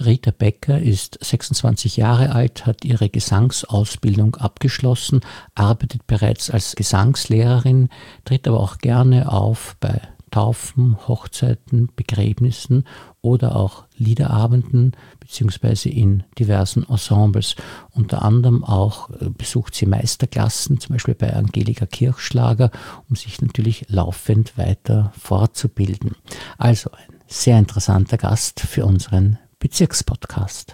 Rita Becker ist 26 Jahre alt, hat ihre Gesangsausbildung abgeschlossen, arbeitet bereits als Gesangslehrerin, tritt aber auch gerne auf bei Taufen, Hochzeiten, Begräbnissen oder auch Liederabenden beziehungsweise in diversen Ensembles. Unter anderem auch besucht sie Meisterklassen, zum Beispiel bei Angelika Kirchschlager, um sich natürlich laufend weiter fortzubilden. Also ein sehr interessanter Gast für unseren Bezirkspodcast.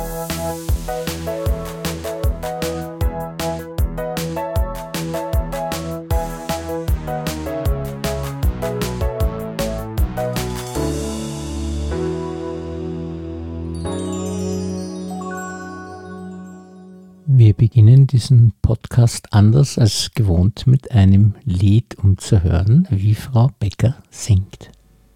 Wir beginnen diesen Podcast anders als gewohnt mit einem Lied, um zu hören, wie Frau Becker singt.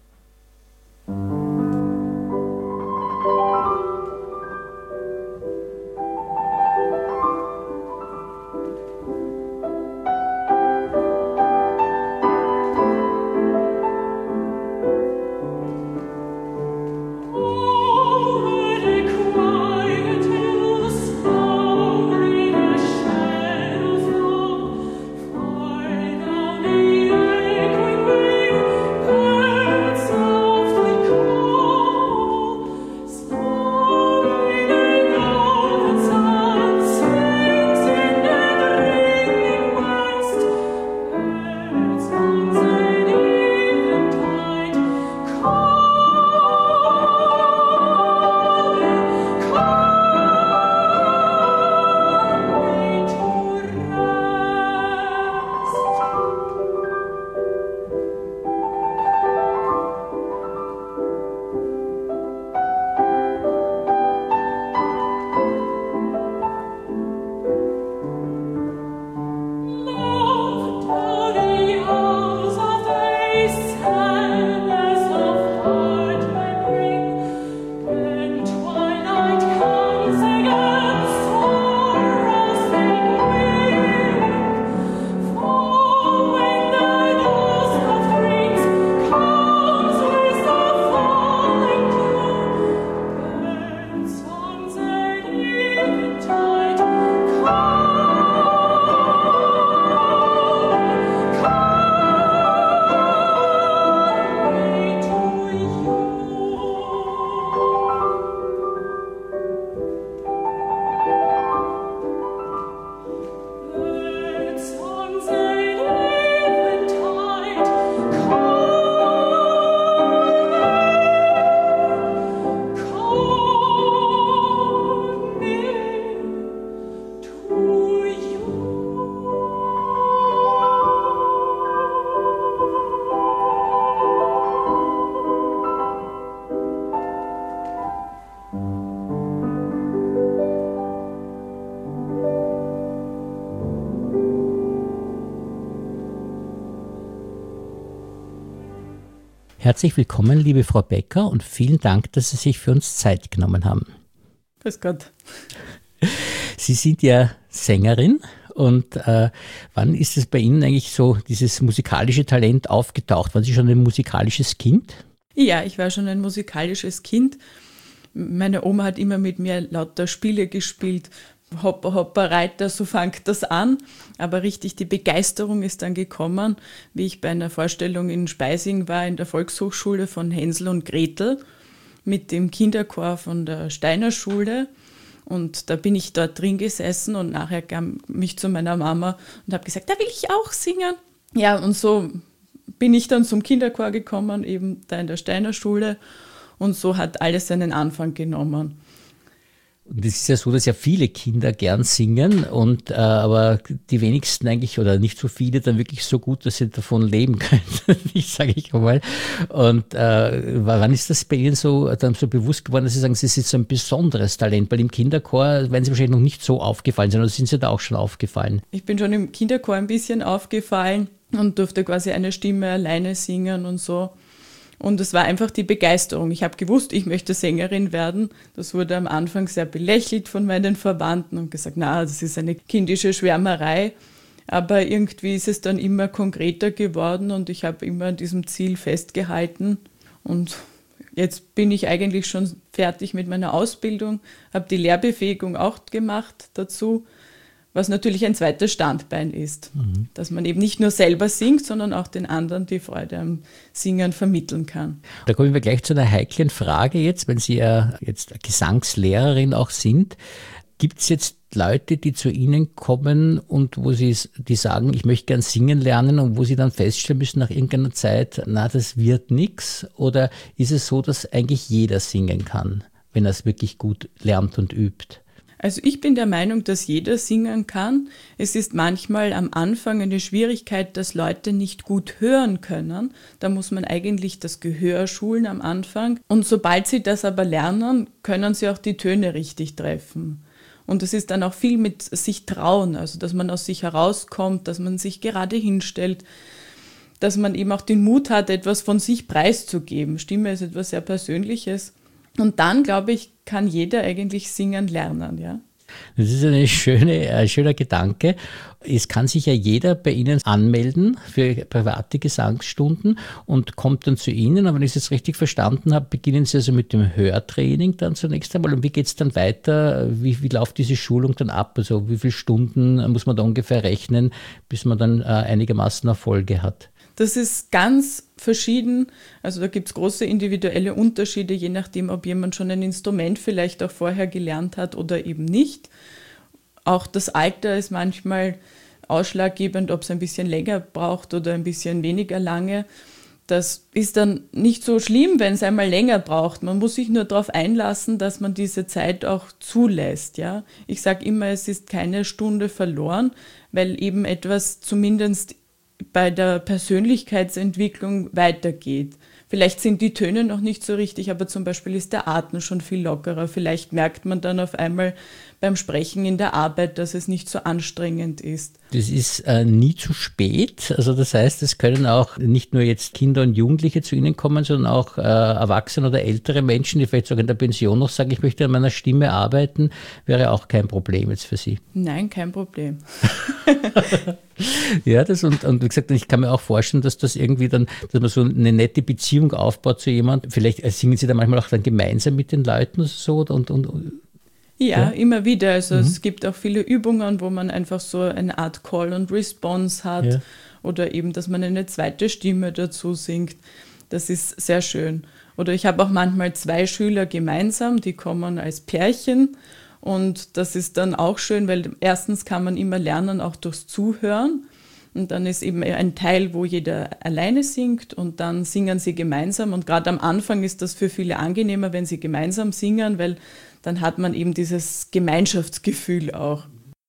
Herzlich willkommen, liebe Frau Becker, und vielen Dank, dass Sie sich für uns Zeit genommen haben. Grüß Gott. Sie sind ja Sängerin und wann ist es bei Ihnen eigentlich so, dieses musikalische Talent aufgetaucht? Waren Sie schon ein musikalisches Kind? Ja, ich war schon ein musikalisches Kind. Meine Oma hat immer mit mir lauter Spiele gespielt. Hopper, Hopper, Reiter, so fängt das an. Aber richtig die Begeisterung ist dann gekommen, wie ich bei einer Vorstellung in Speising war, in der Volkshochschule von Hänsel und Gretel, mit dem Kinderchor von der Steiner Schule. Und da bin ich dort drin gesessen und nachher kam ich zu meiner Mama und habe gesagt, da will ich auch singen. Ja, und so bin ich dann zum Kinderchor gekommen, eben da in der Steiner Schule. Und so hat alles seinen Anfang genommen. Und es ist ja so, dass ja viele Kinder gern singen, und aber die wenigsten eigentlich, oder nicht so viele, dann wirklich so gut, dass sie davon leben können, sage ich einmal. Und wann ist das bei Ihnen so bewusst geworden, dass Sie sagen, es ist jetzt so ein besonderes Talent? Weil im Kinderchor werden Sie wahrscheinlich noch nicht so aufgefallen sein, oder sind Sie da auch schon aufgefallen? Ich bin schon im Kinderchor ein bisschen aufgefallen und durfte quasi eine Stimme alleine singen und so. Und es war einfach die Begeisterung. Ich habe gewusst, ich möchte Sängerin werden. Das wurde am Anfang sehr belächelt von meinen Verwandten und gesagt, na, das ist eine kindische Schwärmerei. Aber irgendwie ist es dann immer konkreter geworden und ich habe immer an diesem Ziel festgehalten. Und jetzt bin ich eigentlich schon fertig mit meiner Ausbildung, habe die Lehrbefähigung auch gemacht dazu, was natürlich ein zweites Standbein ist, dass man eben nicht nur selber singt, sondern auch den anderen die Freude am Singen vermitteln kann. Da kommen wir gleich zu einer heiklen Frage jetzt, wenn Sie ja jetzt Gesangslehrerin auch sind. Gibt es jetzt Leute, die zu Ihnen kommen und die sagen, ich möchte gern singen lernen und wo Sie dann feststellen müssen nach irgendeiner Zeit, na, das wird nichts? Oder ist es so, dass eigentlich jeder singen kann, wenn er es wirklich gut lernt und übt? Also ich bin der Meinung, dass jeder singen kann. Es ist manchmal am Anfang eine Schwierigkeit, dass Leute nicht gut hören können. Da muss man eigentlich das Gehör schulen am Anfang. Und sobald sie das aber lernen, können sie auch die Töne richtig treffen. Und es ist dann auch viel mit sich trauen, also dass man aus sich herauskommt, dass man sich gerade hinstellt, dass man eben auch den Mut hat, etwas von sich preiszugeben. Stimme ist etwas sehr Persönliches. Und dann, glaube ich, kann jeder eigentlich singen lernen, ja. Das ist ein schöner Gedanke. Es kann sich ja jeder bei Ihnen anmelden für private Gesangsstunden und kommt dann zu Ihnen. Aber wenn ich es jetzt richtig verstanden habe, beginnen Sie also mit dem Hörtraining dann zunächst einmal. Und wie geht es dann weiter? Wie läuft diese Schulung dann ab? Also wie viele Stunden muss man da ungefähr rechnen, bis man dann einigermaßen Erfolge hat? Das ist ganz verschieden. Also da gibt es große individuelle Unterschiede, je nachdem, ob jemand schon ein Instrument vielleicht auch vorher gelernt hat oder eben nicht. Auch das Alter ist manchmal ausschlaggebend, ob es ein bisschen länger braucht oder ein bisschen weniger lange. Das ist dann nicht so schlimm, wenn es einmal länger braucht. Man muss sich nur darauf einlassen, dass man diese Zeit auch zulässt. Ja? Ich sage immer, es ist keine Stunde verloren, weil eben etwas zumindest bei der Persönlichkeitsentwicklung weitergeht. Vielleicht sind die Töne noch nicht so richtig, aber zum Beispiel ist der Atem schon viel lockerer. Vielleicht merkt man dann auf einmal beim Sprechen in der Arbeit, dass es nicht so anstrengend ist. Das ist nie zu spät. Also das heißt, es können auch nicht nur jetzt Kinder und Jugendliche zu Ihnen kommen, sondern auch Erwachsene oder ältere Menschen, die vielleicht sogar in der Pension noch sagen, ich möchte an meiner Stimme arbeiten, wäre auch kein Problem jetzt für Sie. Nein, kein Problem. Ja, und wie gesagt, ich kann mir auch vorstellen, dass das irgendwie dann, dass man so eine nette Beziehung aufbaut zu jemandem. Vielleicht singen Sie da manchmal auch dann gemeinsam mit den Leuten so und ja, immer wieder. Also es gibt auch viele Übungen, wo man einfach so eine Art Call and Response hat oder eben, dass man eine zweite Stimme dazu singt. Das ist sehr schön. Oder ich habe auch manchmal 2 Schüler gemeinsam, die kommen als Pärchen. Und das ist dann auch schön, weil erstens kann man immer lernen, auch durchs Zuhören. Und dann ist eben ein Teil, wo jeder alleine singt und dann singen sie gemeinsam. Und gerade am Anfang ist das für viele angenehmer, wenn sie gemeinsam singen, weil dann hat man eben dieses Gemeinschaftsgefühl auch.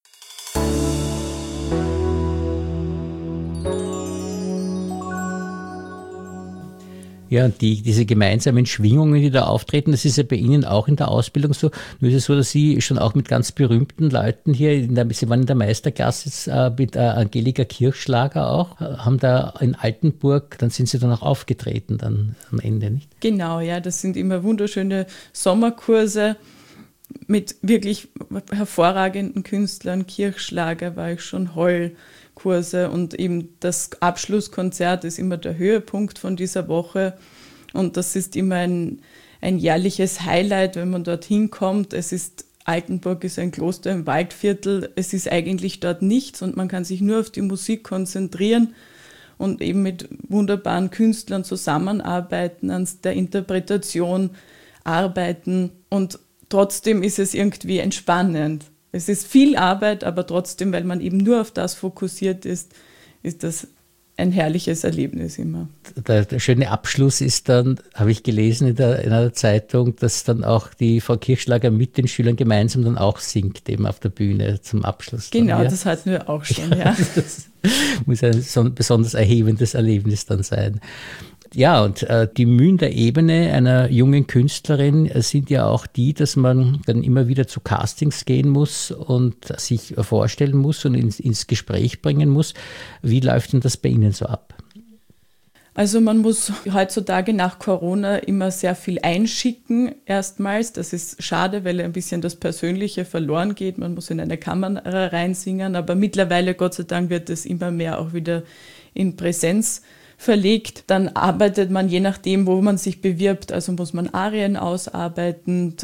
Ja, diese gemeinsamen Schwingungen, die da auftreten, das ist ja bei Ihnen auch in der Ausbildung so. Nur ist es so, dass Sie schon auch mit ganz berühmten Leuten hier, Sie waren in der Meisterklasse jetzt, mit Angelika Kirchschlager auch, haben da in Altenburg, dann sind Sie dann auch aufgetreten dann am Ende, nicht? Genau, ja, das sind immer wunderschöne Sommerkurse mit wirklich hervorragenden Künstlern. Kirchschlager war ich schon, Kurse und eben das Abschlusskonzert ist immer der Höhepunkt von dieser Woche und das ist immer ein jährliches Highlight, wenn man dorthin kommt. Altenburg ist ein Kloster im Waldviertel, es ist eigentlich dort nichts und man kann sich nur auf die Musik konzentrieren und eben mit wunderbaren Künstlern zusammenarbeiten, an der Interpretation arbeiten und trotzdem ist es irgendwie entspannend. Es ist viel Arbeit, aber trotzdem, weil man eben nur auf das fokussiert ist, ist das ein herrliches Erlebnis immer. Der schöne Abschluss ist dann, habe ich gelesen in einer Zeitung, dass dann auch die Frau Kirchschlager mit den Schülern gemeinsam dann auch singt, eben auf der Bühne zum Abschluss. Genau, dann, ja? Das hatten wir auch schon, ja. Das muss ein besonders erhebendes Erlebnis dann sein. Ja, und die Mühen der Ebene einer jungen Künstlerin sind ja auch die, dass man dann immer wieder zu Castings gehen muss und sich vorstellen muss und ins Gespräch bringen muss. Wie läuft denn das bei Ihnen so ab? Also man muss heutzutage nach Corona immer sehr viel einschicken erstmals. Das ist schade, weil ein bisschen das Persönliche verloren geht. Man muss in eine Kamera reinsingen, aber mittlerweile, Gott sei Dank, wird es immer mehr auch wieder in Präsenz verlegt. Dann arbeitet man je nachdem, wo man sich bewirbt. Also muss man Arien ausarbeiten,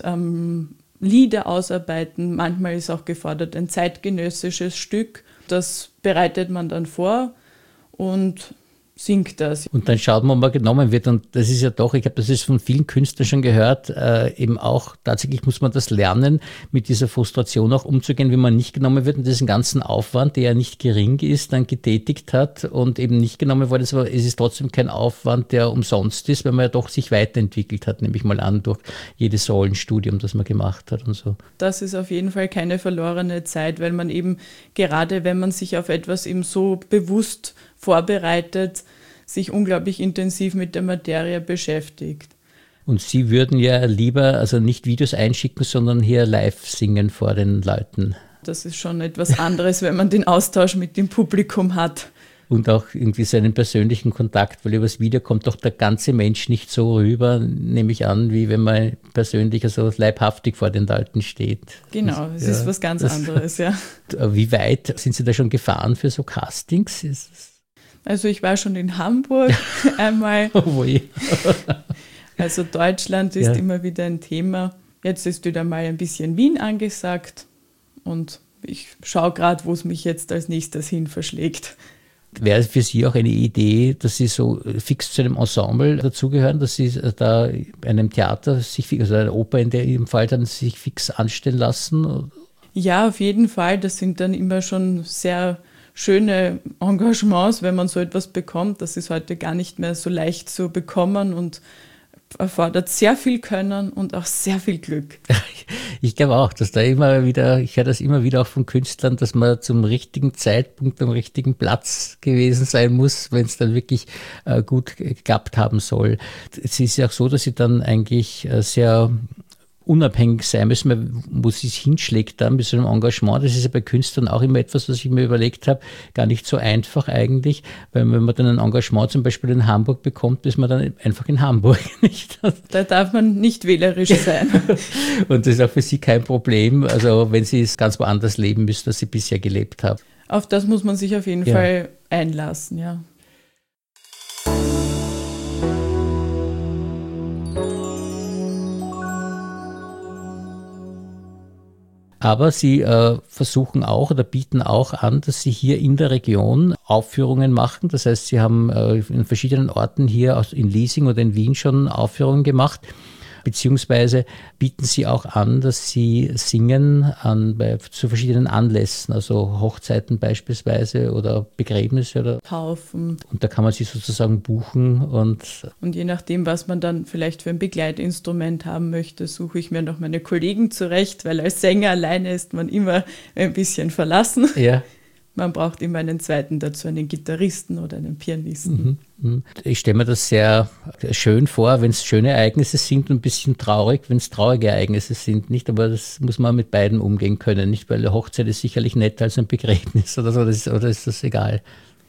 Lieder ausarbeiten. Manchmal ist auch gefordert ein zeitgenössisches Stück. Das bereitet man dann vor und singt das. Und dann schaut man, ob man genommen wird. Und das ist ja doch, ich habe das ist von vielen Künstlern schon gehört, eben auch tatsächlich muss man das lernen, mit dieser Frustration auch umzugehen, wenn man nicht genommen wird und diesen ganzen Aufwand, der ja nicht gering ist, dann getätigt hat und eben nicht genommen worden ist. Aber es ist trotzdem kein Aufwand, der umsonst ist, weil man ja doch sich weiterentwickelt hat, nehme ich mal an, durch jedes Rollenstudium, das man gemacht hat und so. Das ist auf jeden Fall keine verlorene Zeit, weil man eben gerade, wenn man sich auf etwas eben so bewusst vorbereitet, sich unglaublich intensiv mit der Materie beschäftigt. Und Sie würden ja lieber also nicht Videos einschicken, sondern hier live singen vor den Leuten. Das ist schon etwas anderes, wenn man den Austausch mit dem Publikum hat. Und auch irgendwie seinen persönlichen Kontakt, weil übers Video kommt doch der ganze Mensch nicht so rüber, nehme ich an, wie wenn man persönlich, also leibhaftig vor den Leuten steht. Genau, es ist was ganz anderes, ja. Wie weit sind Sie da schon gefahren für so Castings? Also ich war schon in Hamburg einmal. Oh je. Also Deutschland ist immer wieder ein Thema. Jetzt ist wieder mal ein bisschen Wien angesagt und ich schaue gerade, wo es mich jetzt als nächstes hin verschlägt. Wäre für Sie auch eine Idee, dass Sie so fix zu einem Ensemble dazugehören, dass Sie da einem Theater, also einer Oper in dem Fall, dann sich fix anstellen lassen? Ja, auf jeden Fall. Das sind dann immer schon sehr schöne Engagements, wenn man so etwas bekommt. Das ist heute gar nicht mehr so leicht zu bekommen und erfordert sehr viel Können und auch sehr viel Glück. Ich glaube auch, dass da immer wieder, ich höre das immer wieder auch von Künstlern, dass man zum richtigen Zeitpunkt am richtigen Platz gewesen sein muss, wenn es dann wirklich gut geklappt haben soll. Es ist ja auch so, dass sie dann eigentlich sehr unabhängig sein müssen, wo sie es hinschlägt dann mit so einem Engagement. Das ist ja bei Künstlern auch immer etwas, was ich mir überlegt habe, gar nicht so einfach eigentlich, weil wenn man dann ein Engagement zum Beispiel in Hamburg bekommt, ist man dann einfach in Hamburg. Nicht? Da darf man nicht wählerisch sein. Und das ist auch für sie kein Problem, also wenn sie es ganz woanders leben müssen, als sie bisher gelebt haben. Auf das muss man sich auf jeden Fall einlassen, ja. Aber Sie versuchen auch oder bieten auch an, dass Sie hier in der Region Aufführungen machen. Das heißt, Sie haben in verschiedenen Orten hier in Liesing oder in Wien schon Aufführungen gemacht. Beziehungsweise bieten Sie auch an, dass Sie singen zu verschiedenen Anlässen, also Hochzeiten beispielsweise oder Begräbnisse oder Taufen. Und da kann man Sie sozusagen buchen. Und je nachdem, was man dann vielleicht für ein Begleitinstrument haben möchte, suche ich mir noch meine Kollegen zurecht, weil als Sänger alleine ist man immer ein bisschen verlassen. Ja. Man braucht immer einen zweiten dazu, einen Gitarristen oder einen Pianisten. Ich stelle mir das sehr schön vor, wenn es schöne Ereignisse sind und ein bisschen traurig, wenn es traurige Ereignisse sind, nicht? Aber das muss man mit beiden umgehen können, nicht? Weil eine Hochzeit ist sicherlich netter als ein Begräbnis oder so, oder ist das egal?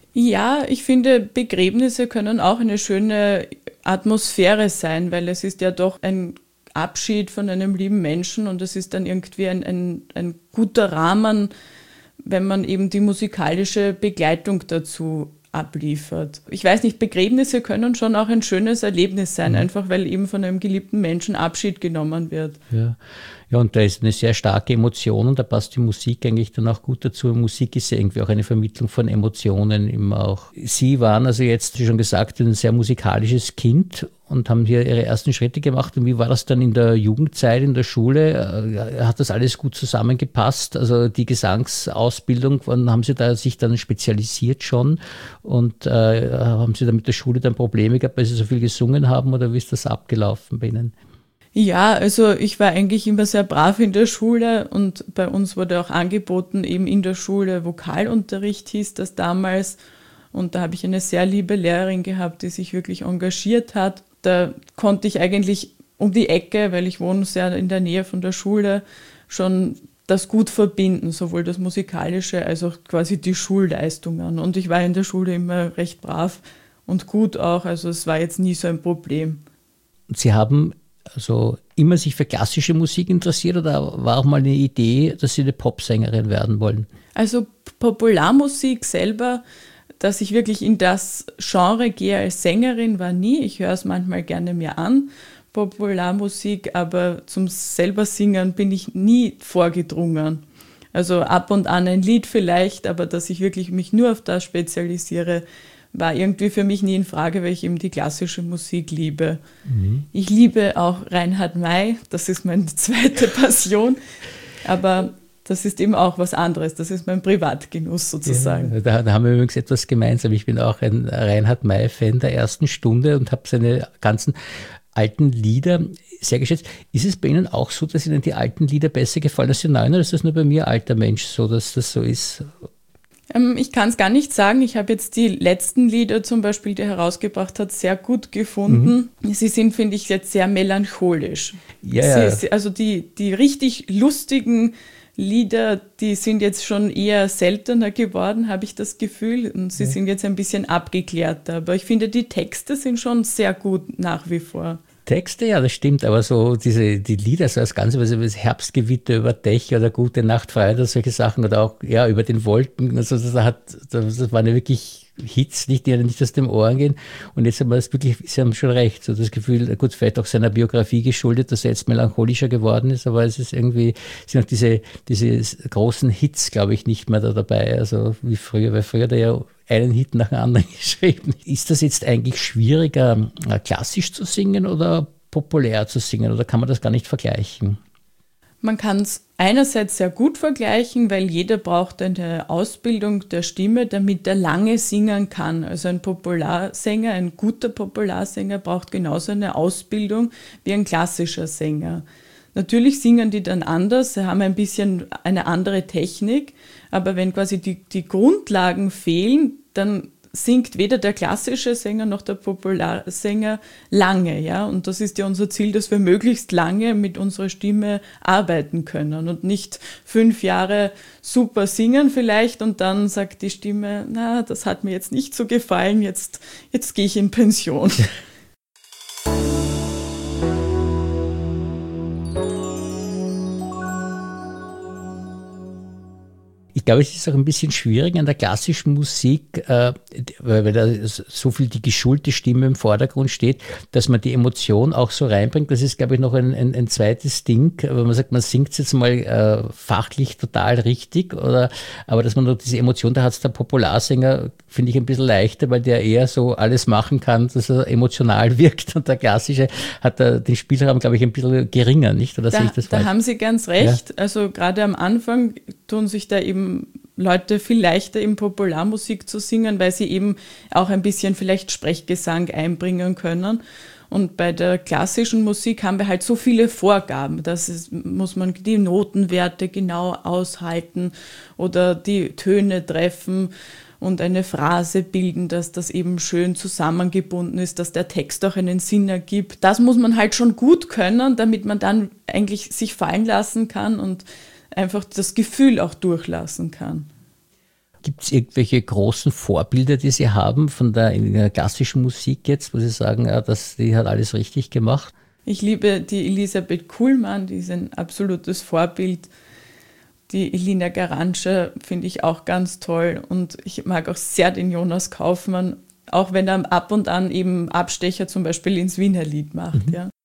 Ja, ich finde, Begräbnisse können auch eine schöne Atmosphäre sein, weil es ist ja doch ein Abschied von einem lieben Menschen und es ist dann irgendwie ein guter Rahmen, wenn man eben die musikalische Begleitung dazu abliefert. Ich weiß nicht, Begräbnisse können schon auch ein schönes Erlebnis sein, einfach weil eben von einem geliebten Menschen Abschied genommen wird. Ja, und da ist eine sehr starke Emotion und da passt die Musik eigentlich dann auch gut dazu. Musik ist ja irgendwie auch eine Vermittlung von Emotionen immer auch. Sie waren also jetzt, wie schon gesagt, ein sehr musikalisches Kind und haben hier Ihre ersten Schritte gemacht. Und wie war das dann in der Jugendzeit, in der Schule? Hat das alles gut zusammengepasst? Also die Gesangsausbildung, wann haben Sie da sich dann spezialisiert schon? Und haben Sie da mit der Schule dann Probleme gehabt, weil Sie so viel gesungen haben oder wie ist das abgelaufen bei Ihnen? Ja, also ich war eigentlich immer sehr brav in der Schule und bei uns wurde auch angeboten, eben in der Schule Vokalunterricht hieß das damals. Und da habe ich eine sehr liebe Lehrerin gehabt, die sich wirklich engagiert hat. Da konnte ich eigentlich um die Ecke, weil ich wohne sehr in der Nähe von der Schule, schon das gut verbinden, sowohl das Musikalische als auch quasi die Schulleistungen. Und ich war in der Schule immer recht brav und gut auch, also es war jetzt nie so ein Problem. Sie haben also immer sich für klassische Musik interessiert oder war auch mal eine Idee, dass Sie eine Popsängerin werden wollen? Also Popularmusik selber, dass ich wirklich in das Genre gehe als Sängerin, war nie. Ich höre es manchmal gerne mir an, Popularmusik, aber zum selber Singen bin ich nie vorgedrungen. Also ab und an ein Lied vielleicht, aber dass ich wirklich mich nur auf das spezialisiere, war irgendwie für mich nie in Frage, weil ich eben die klassische Musik liebe. Mhm. Ich liebe auch Reinhard May, das ist meine zweite Passion, aber das ist eben auch was anderes, das ist mein Privatgenuss sozusagen. Ja, da haben wir übrigens etwas gemeinsam. Ich bin auch ein Reinhard May-Fan der ersten Stunde und habe seine ganzen alten Lieder sehr geschätzt. Ist es bei Ihnen auch so, dass Ihnen die alten Lieder besser gefallen als die neuen, oder ist das nur bei mir, alter Mensch, so, dass das so ist? Ich kann es gar nicht sagen. Ich habe jetzt die letzten Lieder zum Beispiel, die er herausgebracht hat, sehr gut gefunden. Mhm. Sie sind, finde ich, jetzt sehr melancholisch. Ja. Also die richtig lustigen Lieder, die sind jetzt schon eher seltener geworden, habe ich das Gefühl. Und sie sind jetzt ein bisschen abgeklärter. Aber ich finde, die Texte sind schon sehr gut nach wie vor. Texte, ja, das stimmt, aber so die Lieder, so das Ganze, was über das Herbstgewitter über Dächer oder Gute Nacht, Freude oder solche Sachen oder auch über den Wolken, also das waren ja wirklich Hits, die nicht aus den Ohren gehen. Und jetzt haben wir das wirklich, Sie haben schon recht, so das Gefühl, gut, vielleicht auch seiner Biografie geschuldet, dass er jetzt melancholischer geworden ist, aber es ist irgendwie, sind auch diese großen Hits, glaube ich, nicht mehr da dabei, also wie früher, weil früher hat er ja einen Hit nach dem anderen geschrieben. Ist das jetzt eigentlich schwieriger, klassisch zu singen oder populär zu singen, oder kann man das gar nicht vergleichen? Man kann es einerseits sehr gut vergleichen, weil jeder braucht eine Ausbildung der Stimme, damit er lange singen kann. Also ein Popularsänger, ein guter Popularsänger braucht genauso eine Ausbildung wie ein klassischer Sänger. Natürlich singen die dann anders, sie haben ein bisschen eine andere Technik, aber wenn quasi die Grundlagen fehlen, dann singt weder der klassische Sänger noch der Popularsänger lange, ja. Und das ist ja unser Ziel, dass wir möglichst lange mit unserer Stimme arbeiten können und nicht 5 Jahre super singen vielleicht und dann sagt die Stimme, na, das hat mir jetzt nicht so gefallen, jetzt gehe ich in Pension. Ich glaube, es ist auch ein bisschen schwierig an der klassischen Musik, weil da so viel die geschulte Stimme im Vordergrund steht, dass man die Emotion auch so reinbringt. Das ist, glaube ich, noch ein zweites Ding, weil man sagt, man singt es jetzt mal fachlich total richtig, aber dass man noch diese Emotion, da hat es der Popularsänger, finde ich, ein bisschen leichter, weil der eher so alles machen kann, dass er emotional wirkt, und der klassische hat den Spielraum, glaube ich, ein bisschen geringer, nicht? Oder sehe ich das falsch? Da haben Sie ganz recht. Ja. Also gerade am Anfang tun sich da eben Leute viel leichter in Popularmusik zu singen, weil sie eben auch ein bisschen vielleicht Sprechgesang einbringen können. Und bei der klassischen Musik haben wir halt so viele Vorgaben. Muss man die Notenwerte genau aushalten oder die Töne treffen und eine Phrase bilden, dass das eben schön zusammengebunden ist, dass der Text auch einen Sinn ergibt. Das muss man halt schon gut können, damit man dann eigentlich sich fallen lassen kann und einfach das Gefühl auch durchlassen kann. Gibt es irgendwelche großen Vorbilder, die Sie haben in der klassischen Musik jetzt, wo Sie sagen, ja, die hat alles richtig gemacht? Ich liebe die Elisabeth Kuhlmann, die ist ein absolutes Vorbild. Die Elina Garantscher finde ich auch ganz toll. Und ich mag auch sehr den Jonas Kaufmann, auch wenn er ab und an eben Abstecher zum Beispiel ins Wienerlied macht. Mhm. Ja.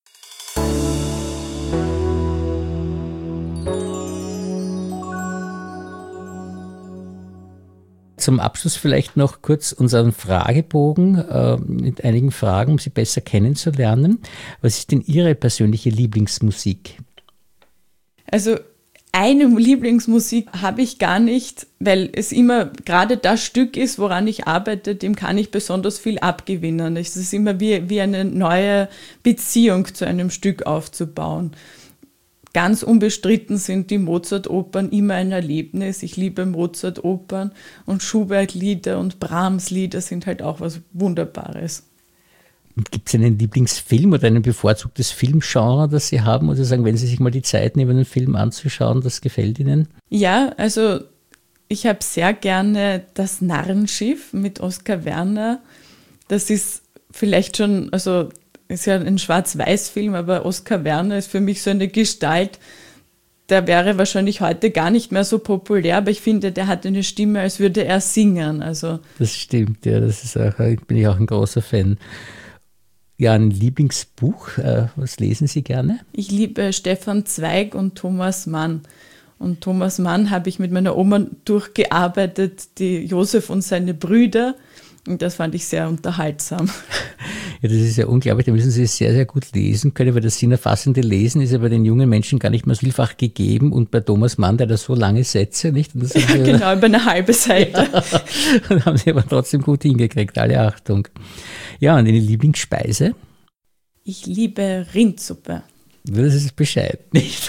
Zum Abschluss vielleicht noch kurz unseren Fragebogen mit einigen Fragen, um Sie besser kennenzulernen. Was ist denn Ihre persönliche Lieblingsmusik? Also eine Lieblingsmusik habe ich gar nicht, weil es immer gerade das Stück ist, woran ich arbeite, dem kann ich besonders viel abgewinnen. Es ist immer wie eine neue Beziehung zu einem Stück aufzubauen. Ganz unbestritten sind die Mozart-Opern immer ein Erlebnis. Ich liebe Mozart-Opern und Schubert-Lieder und Brahms-Lieder sind halt auch was Wunderbares. Gibt es einen Lieblingsfilm oder ein bevorzugtes Filmgenre, das Sie haben? Oder sagen, wenn Sie sich mal die Zeit nehmen, einen Film anzuschauen, das gefällt Ihnen? Ja, also ich habe sehr gerne Das Narrenschiff mit Oskar Werner. Das ist vielleicht schon, also ist ja ein Schwarz-Weiß-Film, aber Oskar Werner ist für mich so eine Gestalt, der wäre wahrscheinlich heute gar nicht mehr so populär, aber ich finde, der hat eine Stimme, als würde er singen. Also Das stimmt, ja, bin ich auch ein großer Fan. Ja, ein Lieblingsbuch, was lesen Sie gerne? ich liebe Stefan Zweig und Thomas Mann. Und Thomas Mann habe ich mit meiner Oma durchgearbeitet, die Josef und seine Brüder. Und das fand ich sehr unterhaltsam. Ja, das ist ja unglaublich, da müssen Sie es sehr, sehr gut lesen können, weil das sinnerfassende Lesen ist ja bei den jungen Menschen gar nicht mehr so vielfach gegeben und bei Thomas Mann, der hat so lange Sätze, nicht? Und das Ja, genau, über eine halbe Seite. Ja, und haben Sie aber trotzdem gut hingekriegt, alle Achtung. Ja, und eine Lieblingsspeise? Ich liebe Rindsuppe. Das ist Bescheid, nicht?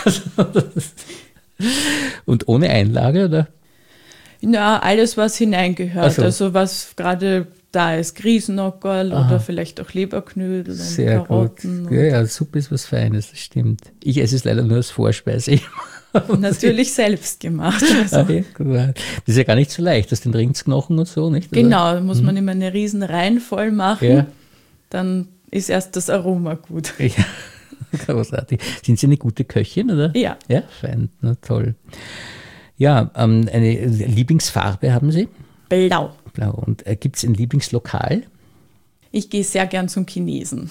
Und ohne Einlage, oder? Ja, alles, was hineingehört. Ach so. Also was gerade da ist, Grießnockerl oder vielleicht auch Leberknödel und Sehr Karotten. gut. Ja, Suppe ist was Feines, das stimmt. Ich esse es leider nur als Vorspeise. Und natürlich selbst gemacht. Also. Okay, gut. Das ist ja gar nicht so leicht, das den Rindsknochen und so, nicht? Genau, da muss man immer eine riesen Reihen voll machen. Ja. Dann ist erst das Aroma gut. Ja, großartig. Sind Sie eine gute Köchin, oder? Ja. Ja, fein, na toll. Ja, eine Lieblingsfarbe haben Sie? Blau. Blau. Und gibt es ein Lieblingslokal? Ich gehe sehr gern zum Chinesen.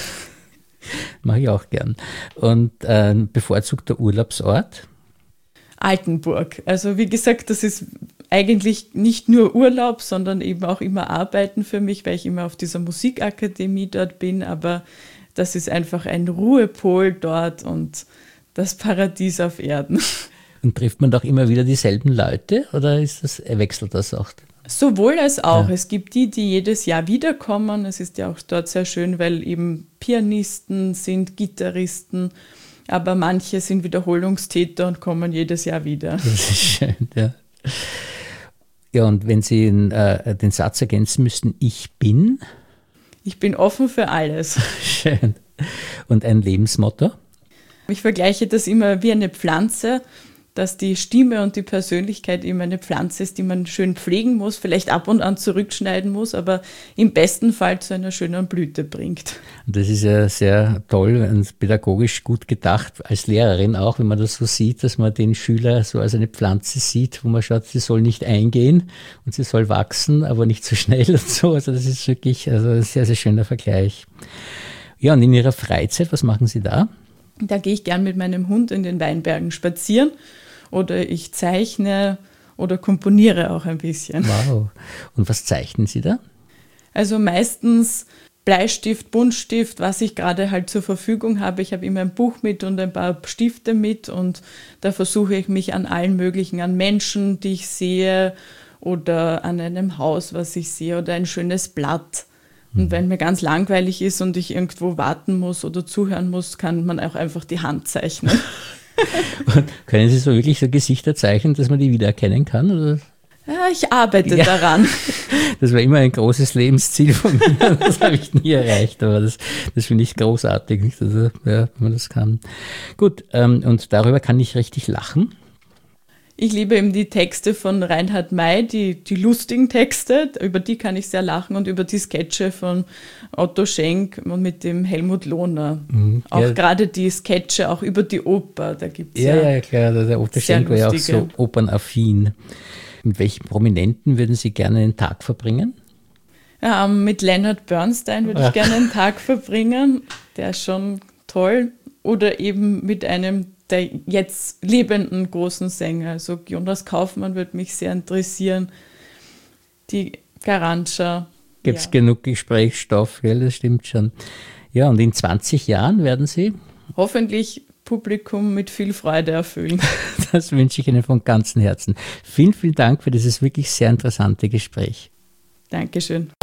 Mache ich auch gern. Und bevorzugter Urlaubsort? Altenburg. Also wie gesagt, das ist eigentlich nicht nur Urlaub, sondern eben auch immer Arbeiten für mich, weil ich immer auf dieser Musikakademie dort bin. Aber das ist einfach ein Ruhepol dort und das Paradies auf Erden. Und trifft man doch immer wieder dieselben Leute oder wechselt das auch? Sowohl als auch. Ja. Es gibt die jedes Jahr wiederkommen. Es ist ja auch dort sehr schön, weil eben Pianisten sind, Gitarristen, aber manche sind Wiederholungstäter und kommen jedes Jahr wieder. Das ist schön, ja. Ja, und wenn Sie den Satz ergänzen müssten, ich bin? Ich bin offen für alles. Schön. Und ein Lebensmotto? Ich vergleiche das immer wie eine Pflanze, dass die Stimme und die Persönlichkeit eben eine Pflanze ist, die man schön pflegen muss, vielleicht ab und an zurückschneiden muss, aber im besten Fall zu einer schönen Blüte bringt. Und das ist ja sehr toll und pädagogisch gut gedacht, als Lehrerin auch, wenn man das so sieht, dass man den Schüler so als eine Pflanze sieht, wo man schaut, sie soll nicht eingehen und sie soll wachsen, aber nicht zu schnell und so. Also das ist wirklich ein sehr, sehr schöner Vergleich. Ja, und in Ihrer Freizeit, was machen Sie da? Da gehe ich gern mit meinem Hund in den Weinbergen spazieren oder ich zeichne oder komponiere auch ein bisschen. Wow. Und was zeichnen Sie da? Also meistens Bleistift, Buntstift, was ich gerade halt zur Verfügung habe. Ich habe immer ein Buch mit und ein paar Stifte mit und da versuche ich mich an allen möglichen, an Menschen, die ich sehe oder an einem Haus, was ich sehe oder ein schönes Blatt. Und wenn mir ganz langweilig ist und ich irgendwo warten muss oder zuhören muss, kann man auch einfach die Hand zeichnen. Und können Sie so wirklich so Gesichter zeichnen, dass man die wiedererkennen kann? Oder? Ja, ich arbeite daran. Das war immer ein großes Lebensziel von mir. Das habe ich nie erreicht, aber das finde ich großartig, also, ja, wenn man das kann. Gut, und darüber kann ich richtig lachen. Ich liebe eben die Texte von Reinhard May, die lustigen Texte, über die kann ich sehr lachen und über die Sketche von Otto Schenk und mit dem Helmut Lohner. Auch ja. gerade die Sketche, auch über die Oper, da gibt es Ja, klar, der Otto Schenk war ja auch lustige. so opernaffin. Mit welchen Prominenten würden Sie gerne einen Tag verbringen? Ja, mit Leonard Bernstein würde ich gerne einen Tag verbringen, der ist schon toll. Oder eben mit einem der jetzt lebenden großen Sänger. Also Jonas Kaufmann würde mich sehr interessieren. Die Garantscha. Gibt es genug Gesprächsstoff, gell? Das stimmt schon. Ja, und in 20 Jahren werden Sie? Hoffentlich Publikum mit viel Freude erfüllen. Das wünsche ich Ihnen von ganzem Herzen. Vielen, vielen Dank für dieses wirklich sehr interessante Gespräch. Dankeschön.